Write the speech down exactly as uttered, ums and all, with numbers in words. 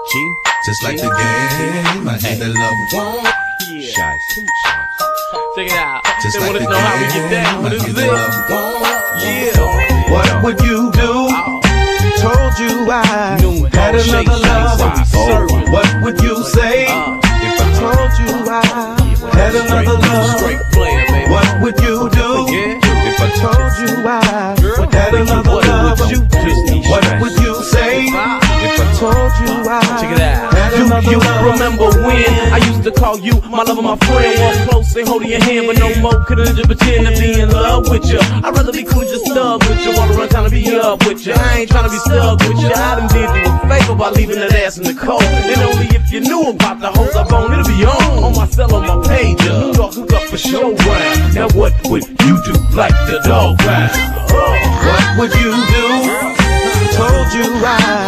G, just like the game, I had that love one. yeah. Shy, shy. Check it out. Just They like want the to know how we game, get down. I What is had it? that love one. Yeah. What would you do? Told you I Noon, had dog, shake, another shake, love. shake, Oh, what would you say? Uh, If I told you I had another love? Straight player, baby. What would you do? Yeah. If I told you I Girl, had another what love? would you do? What would you say? If I told you I Check it out. had Do another you love? remember when I used to call you my lover, my friend? Walk close and holding your hand, but no more could I just pretend to be in love with you. I'd rather be cool, just stuck with you. Walk around trying to be up with you. I ain't trying to be stuck with you. I done did you a favor by leaving that ass in the cold. And only if you knew about the hoes I'm on, it'll be on on my cell, on my page. New York hook up for show round. Now what would you do? Like the dog round? What would you do? Told you I